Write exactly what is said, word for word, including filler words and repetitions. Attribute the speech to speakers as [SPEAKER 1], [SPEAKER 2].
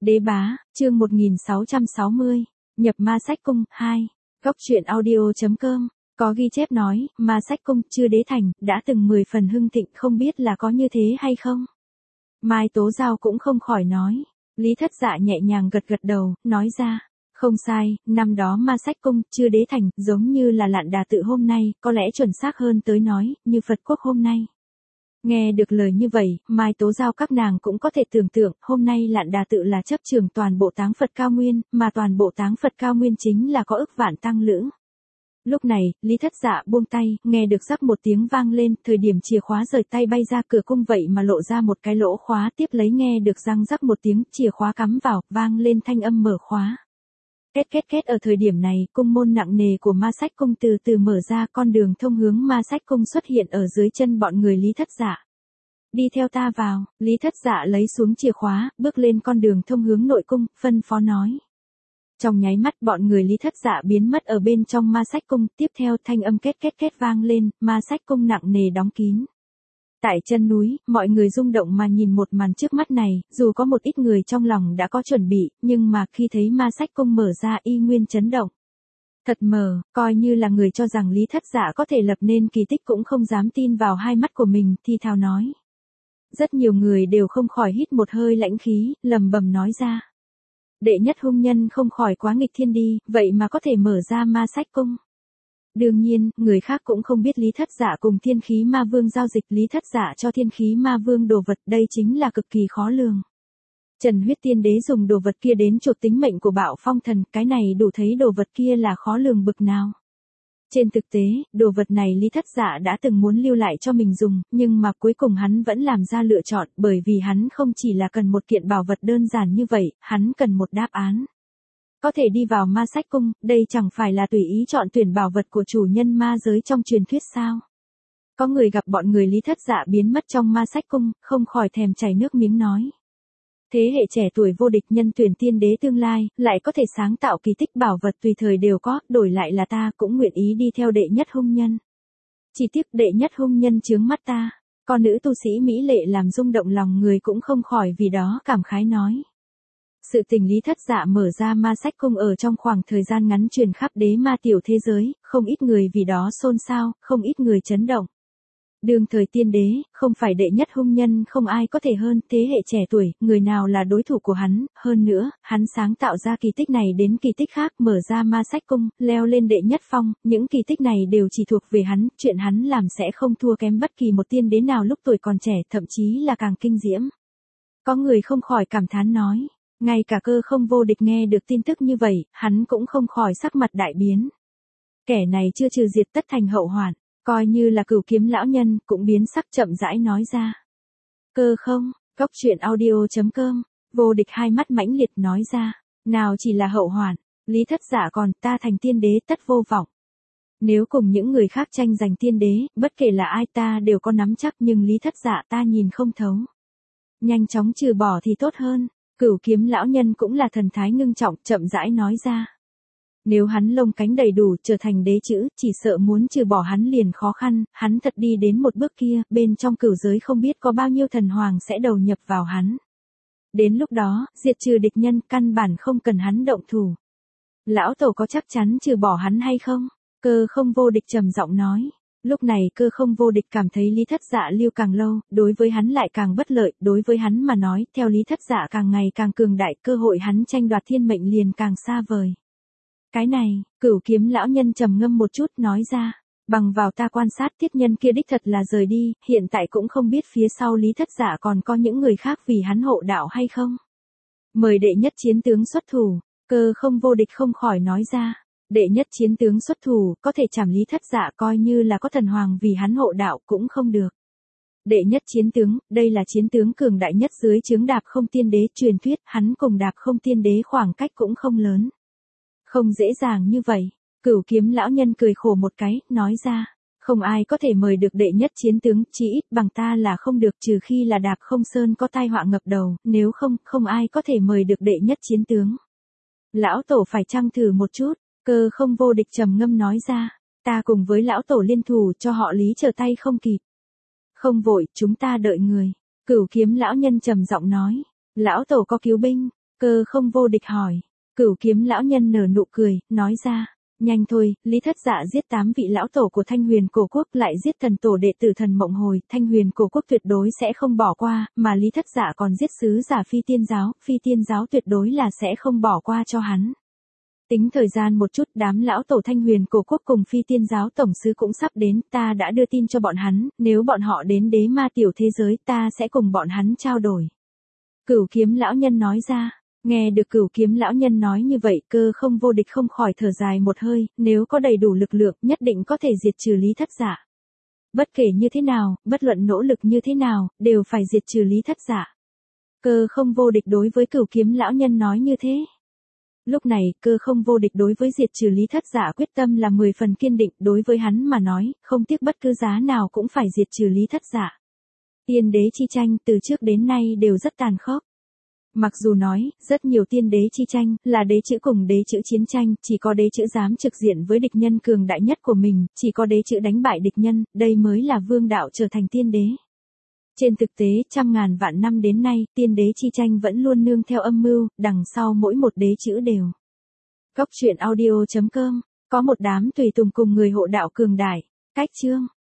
[SPEAKER 1] Đế bá, chương một nghìn sáu trăm sáu mươi, nhập ma sách cung, hai, góc truyện audio.com, có ghi chép nói, ma sách cung, chưa đế thành, đã từng mười phần hưng thịnh, không biết là có như thế hay không? Mai Tố Giao cũng không khỏi nói, Lý Thất Dạ nhẹ nhàng gật gật đầu, nói ra, không sai, năm đó ma sách cung, chưa đế thành, giống như là Lạn Đà tự hôm nay, có lẽ chuẩn xác hơn tới nói, như Phật quốc hôm nay. Nghe được lời như vậy, Mai Tố Giao các nàng cũng có thể tưởng tượng, hôm nay Lạn Đà tự là chấp trường toàn bộ táng Phật cao nguyên, mà toàn bộ táng Phật cao nguyên chính là có ức vạn tăng lữ. Lúc này, Lý Thất Dạ buông tay, nghe được rắc một tiếng vang lên, thời điểm chìa khóa rời tay bay ra cửa cung vậy mà lộ ra một cái lỗ khóa, tiếp lấy nghe được răng rắc một tiếng, chìa khóa cắm vào, vang lên thanh âm mở khóa. Két két két, ở thời điểm này, cung môn nặng nề của ma sách cung từ từ mở ra, con đường thông hướng ma sách cung xuất hiện ở dưới chân bọn người Lý Thất Dạ. Đi theo ta vào, Lý Thất Dạ lấy xuống chìa khóa, bước lên con đường thông hướng nội cung, phân phó nói. Trong nháy mắt bọn người Lý Thất Dạ biến mất ở bên trong ma sách cung, tiếp theo thanh âm két két két vang lên, ma sách cung nặng nề đóng kín. Tại chân núi, mọi người rung động mà nhìn một màn trước mắt này, dù có một ít người trong lòng đã có chuẩn bị, nhưng mà khi thấy ma sách cung mở ra y nguyên chấn động. Thật mờ, coi như là người cho rằng Lý Thất Dạ có thể lập nên kỳ tích cũng không dám tin vào hai mắt của mình, thì thào nói. Rất nhiều người đều không khỏi hít một hơi lãnh khí, lầm bầm nói ra. Đệ nhất hung nhân không khỏi quá nghịch thiên đi, vậy mà có thể mở ra ma sách cung. Đương nhiên, người khác cũng không biết Lý Thất Dạ cùng Thiên Khí Ma Vương giao dịch, Lý Thất Dạ cho Thiên Khí Ma Vương đồ vật, đây chính là cực kỳ khó lường. Trần Huyết Tiên Đế dùng đồ vật kia đến chuộc tính mệnh của Bạo Phong Thần, cái này đủ thấy đồ vật kia là khó lường bực nào. Trên thực tế, đồ vật này Lý Thất Dạ đã từng muốn lưu lại cho mình dùng, nhưng mà cuối cùng hắn vẫn làm ra lựa chọn, bởi vì hắn không chỉ là cần một kiện bảo vật đơn giản như vậy, hắn cần một đáp án. Có thể đi vào ma sách cung, đây chẳng phải là tùy ý chọn tuyển bảo vật của chủ nhân ma giới trong truyền thuyết sao? Có người gặp bọn người Lý Thất Dạ biến mất trong ma sách cung, không khỏi thèm chảy nước miếng nói. Thế hệ trẻ tuổi vô địch nhân tuyển tiên đế tương lai, lại có thể sáng tạo kỳ tích bảo vật tùy thời đều có, đổi lại là ta cũng nguyện ý đi theo đệ nhất hung nhân. Chỉ tiếc đệ nhất hung nhân chướng mắt ta, con nữ tu sĩ mỹ lệ làm rung động lòng người cũng không khỏi vì đó cảm khái nói. Sự tình Lý Thất Dạ mở ra ma sách cung ở trong khoảng thời gian ngắn truyền khắp đế ma tiểu thế giới, không ít người vì đó xôn xao, không ít người chấn động. Đương thời tiên đế, không phải đệ nhất hung nhân không ai có thể hơn, thế hệ trẻ tuổi, người nào là đối thủ của hắn, hơn nữa, hắn sáng tạo ra kỳ tích này đến kỳ tích khác, mở ra ma sách cung, leo lên đệ nhất phong, những kỳ tích này đều chỉ thuộc về hắn, chuyện hắn làm sẽ không thua kém bất kỳ một tiên đế nào lúc tuổi còn trẻ, thậm chí là càng kinh diễm. Có người không khỏi cảm thán nói, ngay cả Cơ Không vô địch nghe được tin tức như vậy, hắn cũng không khỏi sắc mặt đại biến. Kẻ này chưa trừ diệt tất thành hậu hoạn. Coi như là Cửu Kiếm lão nhân, cũng biến sắc chậm rãi nói ra. Cơ Không, góc truyện audio.com, vô địch hai mắt mãnh liệt nói ra. Nào chỉ là hậu hoạn, Lý Thất Dạ còn, ta thành tiên đế tất vô vọng. Nếu cùng những người khác tranh giành tiên đế, bất kể là ai ta đều có nắm chắc, nhưng Lý Thất Dạ ta nhìn không thấu. Nhanh chóng trừ bỏ thì tốt hơn. Cửu Kiếm lão nhân cũng là thần thái ngưng trọng, chậm rãi nói ra. Nếu hắn lông cánh đầy đủ trở thành đế chữ, chỉ sợ muốn trừ bỏ hắn liền khó khăn, hắn thật đi đến một bước kia, bên trong cửu giới không biết có bao nhiêu thần hoàng sẽ đầu nhập vào hắn. Đến lúc đó, diệt trừ địch nhân, căn bản không cần hắn động thủ. Lão Tổ có chắc chắn trừ bỏ hắn hay không? Cơ Không vô địch trầm giọng nói. Lúc này Cơ Không vô địch cảm thấy Lý Thất Dạ lưu càng lâu, đối với hắn lại càng bất lợi, đối với hắn mà nói, theo Lý Thất Dạ càng ngày càng cường đại, cơ hội hắn tranh đoạt thiên mệnh liền càng xa vời. Cái này, Cửu Kiếm lão nhân trầm ngâm một chút nói ra, bằng vào ta quan sát tiết nhân kia đích thật là rời đi, hiện tại cũng không biết phía sau Lý Thất Dạ còn có những người khác vì hắn hộ đạo hay không. Mời đệ nhất chiến tướng xuất thủ, Cơ Không vô địch không khỏi nói ra, đệ nhất chiến tướng xuất thủ, có thể chảm Lý Thất Dạ coi như là có thần hoàng vì hắn hộ đạo cũng không được. Đệ nhất chiến tướng, đây là chiến tướng cường đại nhất dưới chướng Đạp Không tiên đế, truyền thuyết, hắn cùng Đạp Không tiên đế khoảng cách cũng không lớn. Không dễ dàng như vậy, Cửu Kiếm lão nhân cười khổ một cái, nói ra, không ai có thể mời được đệ nhất chiến tướng, chỉ ít bằng ta là không được, trừ khi là Đạp Không Sơn có tai họa ngập đầu, nếu không, không ai có thể mời được đệ nhất chiến tướng. Lão Tổ phải chăng thử một chút, Cơ Không vô địch trầm ngâm nói ra, ta cùng với Lão Tổ liên thủ cho họ Lý trở tay không kịp. Không vội, chúng ta đợi người, Cửu Kiếm lão nhân trầm giọng nói, Lão Tổ có cứu binh. Cơ không vô địch hỏi. Cửu kiếm lão nhân nở nụ cười, nói ra. Nhanh thôi, Lý Thất Dạ giết tám vị lão tổ của Thanh Huyền Cổ Quốc lại giết thần tổ đệ tử thần Mộng Hồi, Thanh Huyền Cổ Quốc tuyệt đối sẽ không bỏ qua, mà Lý Thất Dạ còn giết sứ giả Phi Tiên Giáo, Phi Tiên Giáo tuyệt đối là sẽ không bỏ qua cho hắn. Tính thời gian một chút, đám lão tổ Thanh Huyền Cổ Quốc cùng Phi Tiên Giáo tổng sứ cũng sắp đến, ta đã đưa tin cho bọn hắn, nếu bọn họ đến đế ma tiểu thế giới ta sẽ cùng bọn hắn trao đổi. Cửu kiếm lão nhân nói ra. Nghe được cửu kiếm lão nhân nói như vậy, Cơ không vô địch không khỏi thở dài một hơi, nếu có đầy đủ lực lượng nhất định có thể diệt trừ Lý Thất Dạ. Bất kể như thế nào, bất luận nỗ lực như thế nào, đều phải diệt trừ Lý Thất Dạ. Cơ không vô địch đối với cửu kiếm lão nhân nói như thế. Lúc này, Cơ không vô địch đối với diệt trừ Lý Thất Dạ quyết tâm là mười phần kiên định, đối với hắn mà nói, không tiếc bất cứ giá nào cũng phải diệt trừ Lý Thất Dạ. Tiên đế chi tranh từ trước đến nay đều rất tàn khốc. Mặc dù nói, rất nhiều tiên đế chi tranh, là đế chữ cùng đế chữ chiến tranh, chỉ có đế chữ dám trực diện với địch nhân cường đại nhất của mình, chỉ có đế chữ đánh bại địch nhân, đây mới là vương đạo trở thành tiên đế. Trên thực tế, trăm ngàn vạn năm đến nay, tiên đế chi tranh vẫn luôn nương theo âm mưu, đằng sau mỗi một đế chữ đều. Cốc truyện audio chấm com, có một đám tùy tùng cùng người hộ đạo cường đại, cách chương.